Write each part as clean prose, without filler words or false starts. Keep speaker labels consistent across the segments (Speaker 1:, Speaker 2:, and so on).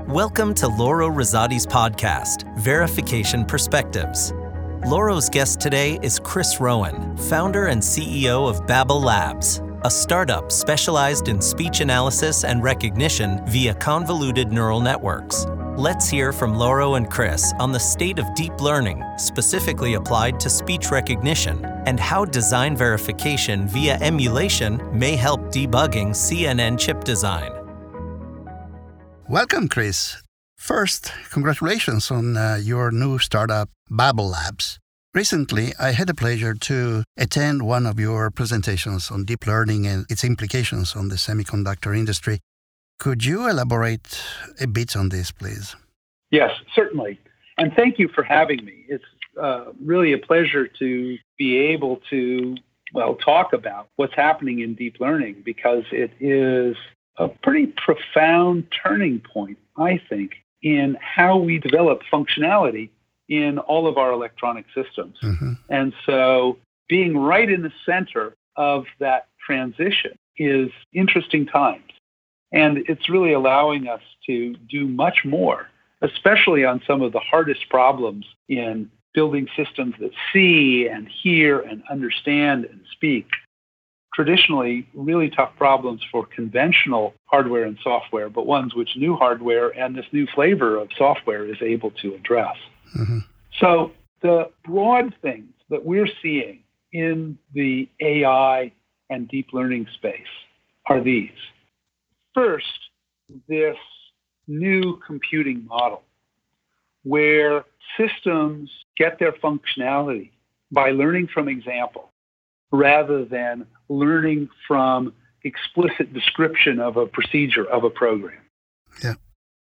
Speaker 1: Welcome to Loro Rosati's podcast, Verification Perspectives. Loro's guest today is Chris Rowan, founder and CEO of Babel Labs, a startup specialized in speech analysis and recognition via convoluted neural networks. Let's hear from Loro and Chris on the state of deep learning, specifically applied to speech recognition, and how design verification via emulation may help debugging CNN chip design.
Speaker 2: Welcome, Chris. First, congratulations on your new startup, Babel Labs. Recently, I had the pleasure to attend one of your presentations on deep learning and its implications on the semiconductor industry. Could you elaborate a bit on this, please?
Speaker 3: Yes, certainly. And thank you for having me. It's really a pleasure to be able to, talk about what's happening in deep learning, because it is a pretty profound turning point, I think, in how we develop functionality in all of our electronic systems.
Speaker 2: Mm-hmm.
Speaker 3: And so being right in the center of that transition is interesting times. And it's really allowing us to do much more, especially on some of the hardest problems in building systems that see and hear and understand and speak. Traditionally, really tough problems for conventional hardware and software, but ones which new hardware and this new flavor of software is able to address.
Speaker 2: Mm-hmm.
Speaker 3: So the broad things that we're seeing in the AI and deep learning space are these. First, this new computing model where systems get their functionality by learning from example rather than learning from explicit description of a procedure of a program.
Speaker 2: Yeah.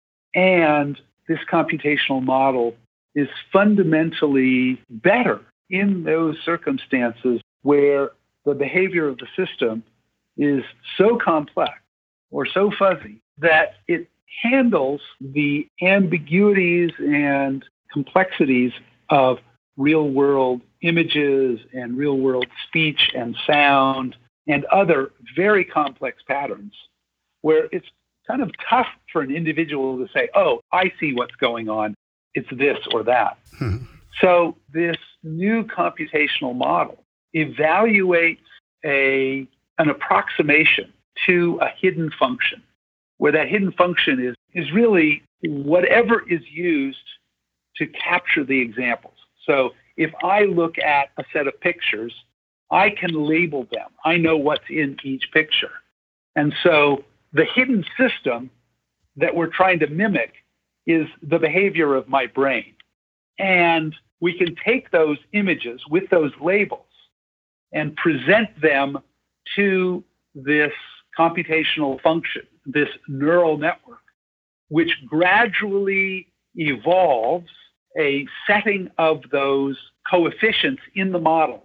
Speaker 3: And this computational model is fundamentally better in those circumstances where the behavior of the system is so complex or so fuzzy that it handles the ambiguities and complexities of real-world images and real-world speech and sound and other very complex patterns where it's kind of tough for an individual to say, oh, I see what's going on. It's this or that.
Speaker 2: Hmm.
Speaker 3: So this new computational model evaluates an approximation to a hidden function, where that hidden function is really whatever is used to capture the examples. So if I look at a set of pictures, I can label them. I know what's in each picture. And so the hidden system that we're trying to mimic is the behavior of my brain. And we can take those images with those labels and present them to this computational function, this neural network, which gradually evolves a setting of those coefficients in the model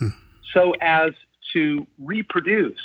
Speaker 3: so as to reproduce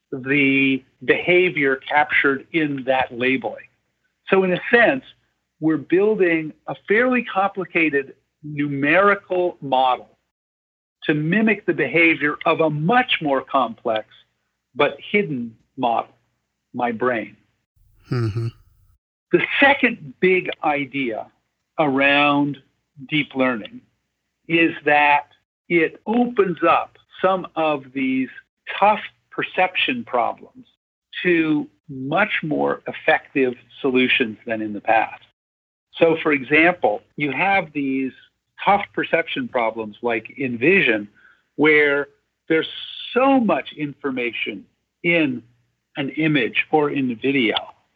Speaker 3: the behavior captured in that labeling. So in a sense, we're building a fairly complicated numerical model to mimic the behavior of a much more complex but hidden model, my brain.
Speaker 2: Mm-hmm.
Speaker 3: The second big idea around deep learning is that it opens up some of these tough perception problems to much more effective solutions than in the past. So, for example, you have these tough perception problems like in vision, where there's so much information in an image or in video.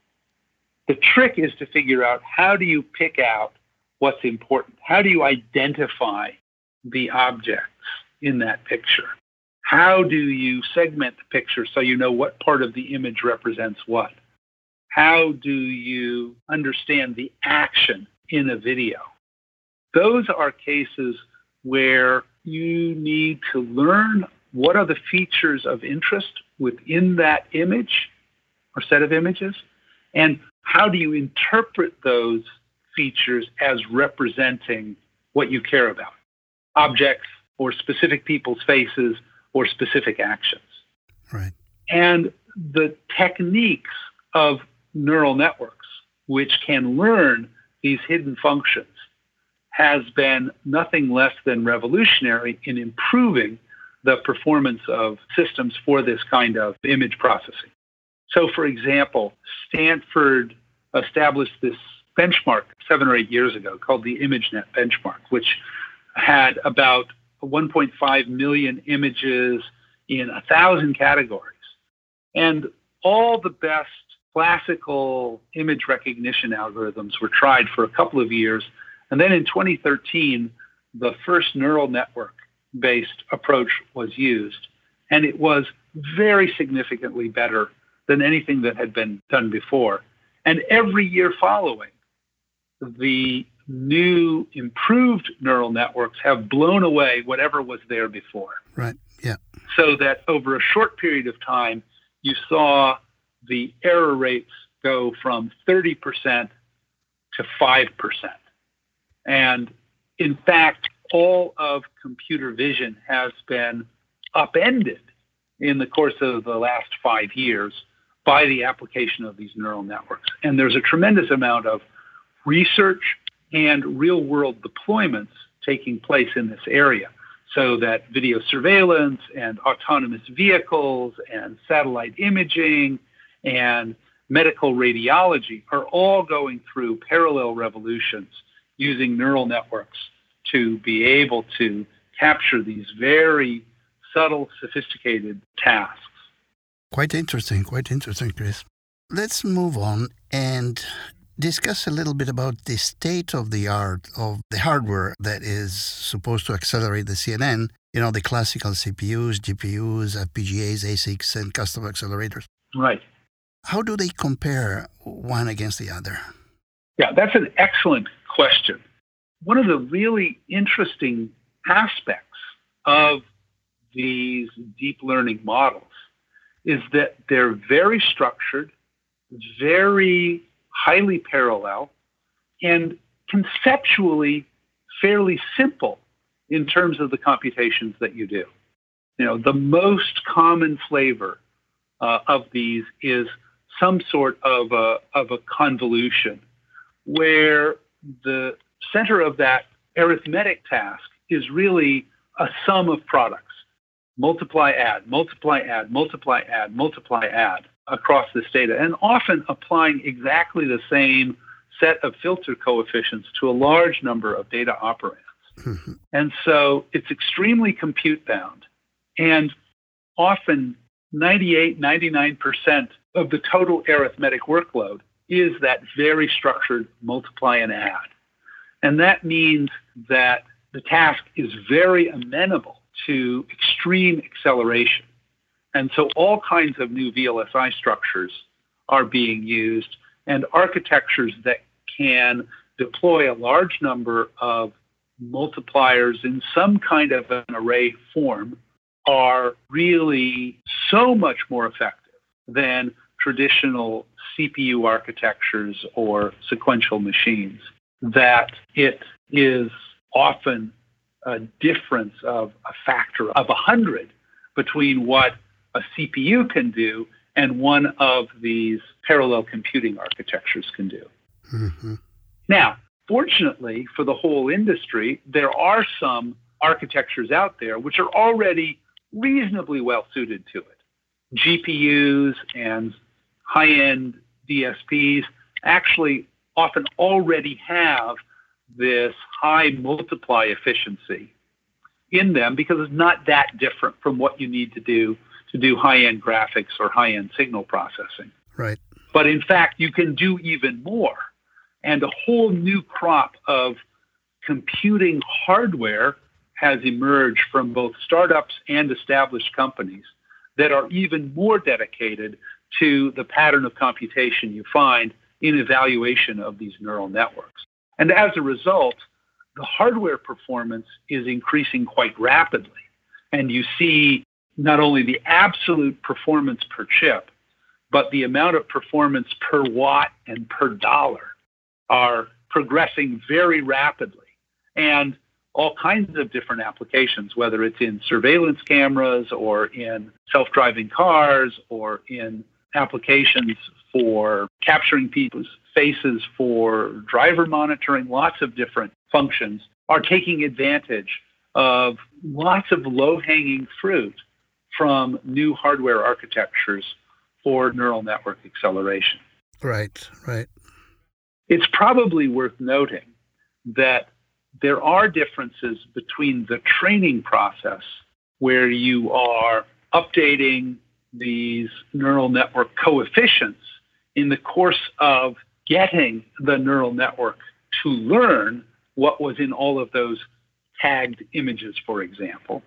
Speaker 3: The trick is to figure out, how do you pick out what's important? How do you identify the objects in that picture? How do you segment the picture so you know what part of the image represents what? How do you understand the action in a video? Those are cases where you need to learn what are the features of interest within that image or set of images, and how do you interpret those features as representing what you care about, objects or specific people's faces or specific actions.
Speaker 2: Right.
Speaker 3: And the techniques of neural networks which can learn these hidden functions, has been nothing less than revolutionary in improving the performance of systems for this kind of image processing. So, for example, Stanford established this benchmark 7 or 8 years ago called the ImageNet benchmark, which had about 1.5 million images in 1,000 categories. And all the best classical image recognition algorithms were tried for a couple of years. And then in 2013, the first neural network-based approach was used. And it was very significantly better than anything that had been done before. And every year following, the new improved neural networks have blown away whatever was there before.
Speaker 2: Right, yeah.
Speaker 3: So that over a short period of time, you saw the error rates go from 30% to 5%. And in fact, all of computer vision has been upended in the course of the last 5 years by the application of these neural networks. And there's a tremendous amount of research and real-world deployments taking place in this area, so that video surveillance and autonomous vehicles and satellite imaging and medical radiology are all going through parallel revolutions using neural networks to be able to capture these very subtle, sophisticated tasks.
Speaker 2: Quite interesting, Chris. Let's move on and discuss a little bit about the state of the art of the hardware that is supposed to accelerate the CNN, the classical CPUs, GPUs, FPGAs, ASICs, and custom accelerators.
Speaker 3: Right.
Speaker 2: How do they compare one against the other?
Speaker 3: Yeah, that's an excellent question. One of the really interesting aspects of these deep learning models is that they're very structured, very highly parallel, and conceptually fairly simple in terms of the computations that you do. The most common flavor of these is some sort of a convolution where the center of that arithmetic task is really a sum of products. Multiply, add, multiply, add, multiply, add, multiply, add across this data, and often applying exactly the same set of filter coefficients to a large number of data operands. Mm-hmm. And so it's extremely compute bound, and often 98, 99% of the total arithmetic workload is that very structured multiply and add. And that means that the task is very amenable to extreme acceleration. And so all kinds of new VLSI structures are being used, and architectures that can deploy a large number of multipliers in some kind of an array form are really so much more effective than traditional CPU architectures or sequential machines that it is often a difference of a factor of 100 between what a CPU can do and one of these parallel computing architectures can do. Mm-hmm. Now, fortunately for the whole industry, there are some architectures out there which are already reasonably well suited to it. GPUs and high-end DSPs actually often already have this high multiply efficiency in them because it's not that different from what you need to do high-end graphics or high-end signal processing.
Speaker 2: Right.
Speaker 3: But in fact, you can do even more. And a whole new crop of computing hardware has emerged from both startups and established companies that are even more dedicated to the pattern of computation you find in evaluation of these neural networks. And as a result, the hardware performance is increasing quite rapidly. And you see not only the absolute performance per chip, but the amount of performance per watt and per dollar are progressing very rapidly. And all kinds of different applications, whether it's in surveillance cameras or in self-driving cars or in applications for capturing people's faces, for driver monitoring, lots of different functions are taking advantage of lots of low-hanging fruit from new hardware architectures for neural network acceleration.
Speaker 2: Right.
Speaker 3: It's probably worth noting that there are differences between the training process, where you are updating these neural network coefficients in the course of getting the neural network to learn what was in all of those tagged images, for example,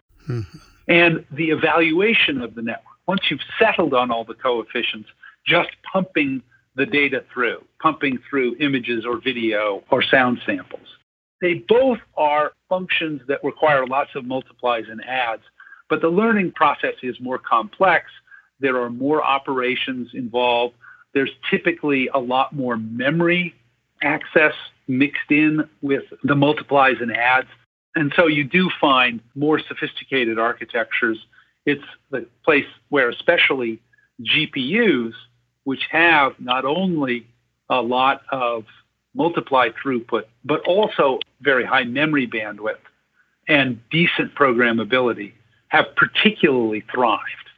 Speaker 3: and the evaluation of the network. Once you've settled on all the coefficients, just pumping the data through, pumping through images or video or sound samples. They both are functions that require lots of multiplies and adds, but the learning process is more complex. There are more operations involved. There's typically a lot more memory access mixed in with the multiplies and adds. And so you do find more sophisticated architectures. It's the place where especially GPUs, which have not only a lot of multiply throughput, but also very high memory bandwidth and decent programmability, have particularly thrived.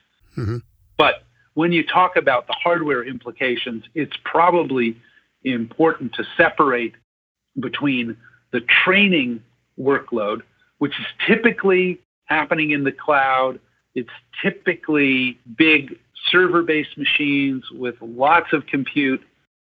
Speaker 3: But when you talk about the hardware implications, it's probably important to separate between the training workload, which is typically happening in the cloud. It's typically big server-based machines with lots of compute,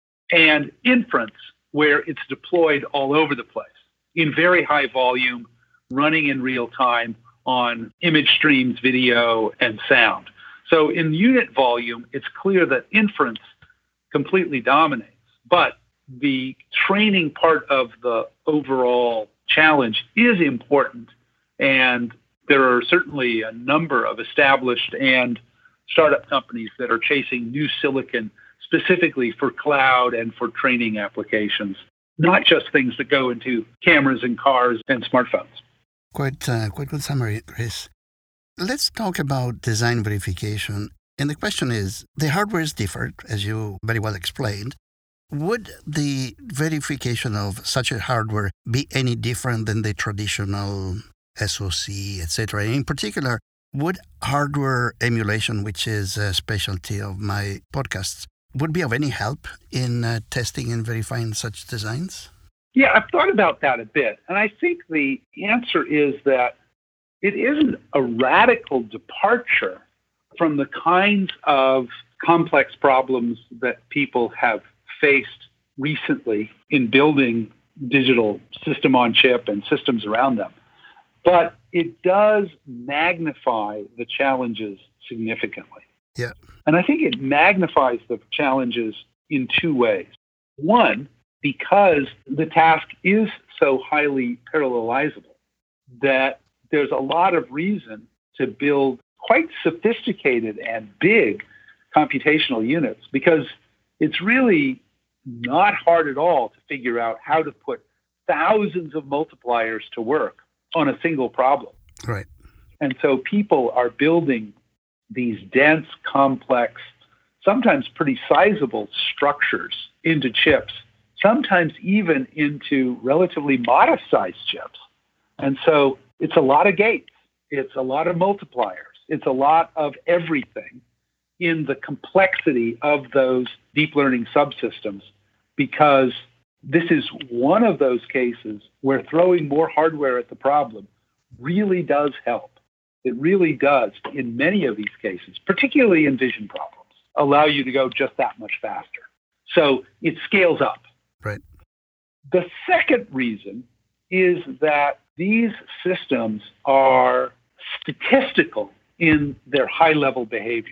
Speaker 3: and inference, where it's deployed all over the place in very high volume, running in real time on image streams, video, and sound. So in unit volume, it's clear that inference completely dominates. But the training part of the overall challenge is important, and there are certainly a number of established and startup companies that are chasing new silicon specifically for cloud and for training applications, not just things that go into cameras and cars and smartphones.
Speaker 2: Quite good summary, Chris. Let's talk about design verification. And the question is, the hardware is different, as you very well explained. Would the verification of such a hardware be any different than the traditional SoC, etc.? In particular, would hardware emulation, which is a specialty of my podcasts, would be of any help in testing and verifying such designs?
Speaker 3: Yeah, I've thought about that a bit. And I think the answer is that it isn't a radical departure from the kinds of complex problems that people have faced recently in building digital system on chip and systems around them. But it does magnify the challenges significantly.
Speaker 2: Yeah.
Speaker 3: And I think it magnifies the challenges in two ways. One, because the task is so highly parallelizable that there's a lot of reason to build quite sophisticated and big computational units, because it's really not hard at all to figure out how to put thousands of multipliers to work on a single problem.
Speaker 2: Right.
Speaker 3: And so people are building these dense, complex, sometimes pretty sizable structures into chips, sometimes even into relatively modest-sized chips. And so it's a lot of gates. It's a lot of multipliers. It's a lot of everything in the complexity of those deep learning subsystems, because this is one of those cases where throwing more hardware at the problem really does help. It really does, in many of these cases, particularly in vision problems, allow you to go just that much faster. So it scales up.
Speaker 2: Right.
Speaker 3: The second reason is that these systems are statistical in their high-level behavior.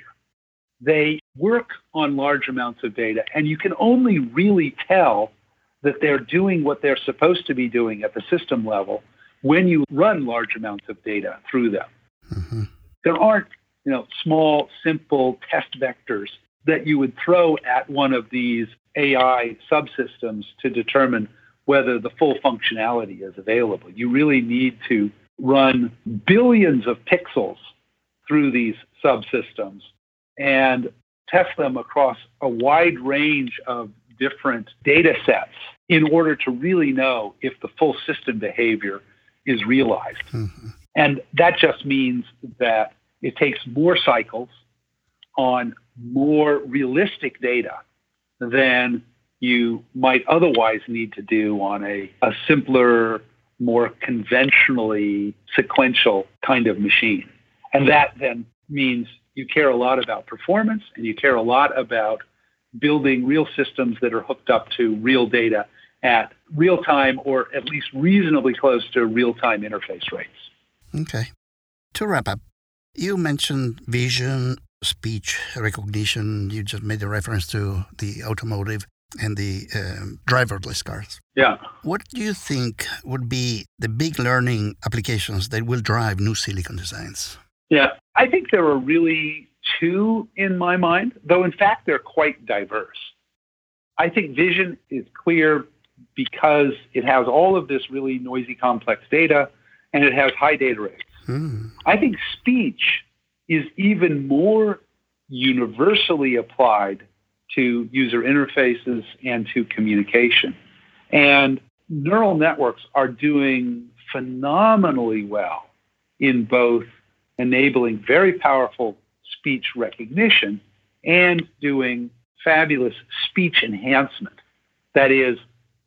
Speaker 3: They work on large amounts of data, and you can only really tell that they're doing what they're supposed to be doing at the system level when you run large amounts of data through them. Mm-hmm. There aren't, small, simple test vectors that you would throw at one of these AI subsystems to determine whether the full functionality is available. You really need to run billions of pixels through these subsystems. And test them across a wide range of different data sets in order to really know if the full system behavior is realized. Mm-hmm. And that just means that it takes more cycles on more realistic data than you might otherwise need to do on a simpler, more conventionally sequential kind of machine. And that then means you care a lot about performance, and you care a lot about building real systems that are hooked up to real data at real time, or at least reasonably close to real-time interface rates.
Speaker 2: Okay. To wrap up, you mentioned vision, speech recognition. You just made a reference to the automotive and the driverless cars.
Speaker 3: Yeah.
Speaker 2: What do you think would be the big learning applications that will drive new silicon designs?
Speaker 3: Yeah, I think there are really two in my mind, though in fact they're quite diverse. I think vision is clear because it has all of this really noisy, complex data, and it has high data rates. I think speech is even more universally applied to user interfaces and to communication. And neural networks are doing phenomenally well in both enabling very powerful speech recognition and doing fabulous speech enhancement. That is,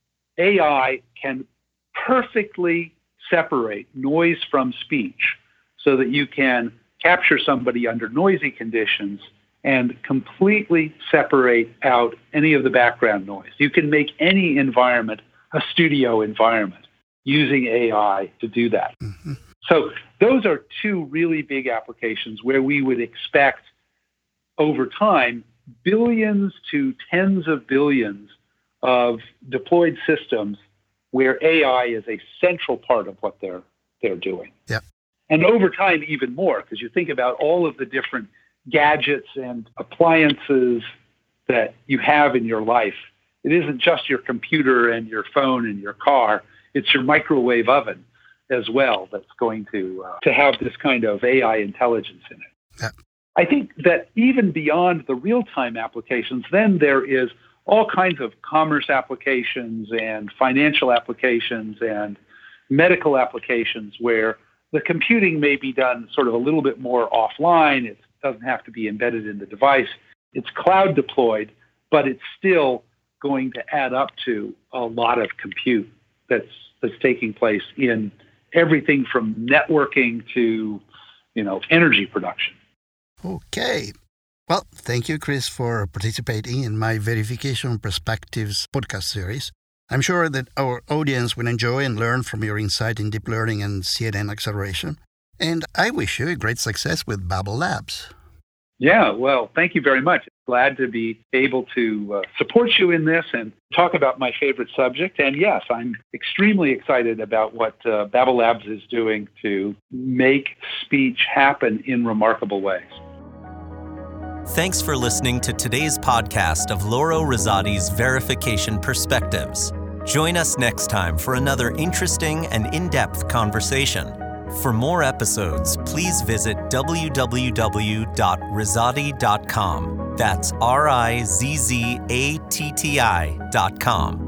Speaker 3: AI can perfectly separate noise from speech so that you can capture somebody under noisy conditions and completely separate out any of the background noise. You can make any environment a studio environment using AI to do that. Mm-hmm. So those are two really big applications where we would expect over time billions to tens of billions of deployed systems where AI is a central part of what they're doing.
Speaker 2: Yep.
Speaker 3: And over time, even more, because you think about all of the different gadgets and appliances that you have in your life. It isn't just your computer and your phone and your car. It's your microwave oven as well that's going to have this kind of AI intelligence in it.
Speaker 2: Yep.
Speaker 3: I think that even beyond the real-time applications, then there is all kinds of commerce applications and financial applications and medical applications where the computing may be done sort of a little bit more offline. It doesn't have to be embedded in the device. It's cloud deployed, but it's still going to add up to a lot of compute that's taking place in everything from networking to, energy production.
Speaker 2: Okay. Well, thank you, Chris, for participating in my Verification Perspectives podcast series. I'm sure that our audience will enjoy and learn from your insight in deep learning and CNN acceleration. And I wish you a great success with Babel Labs.
Speaker 3: Yeah, well, thank you very much. Glad to be able to support you in this and talk about my favorite subject. And yes, I'm extremely excited about what Babel Labs is doing to make speech happen in remarkable ways.
Speaker 1: Thanks for listening to today's podcast of Lauro Rosati's Verification Perspectives. Join us next time for another interesting and in-depth conversation. For more episodes, please visit www.rizati.com. That's RIZZATTI.com.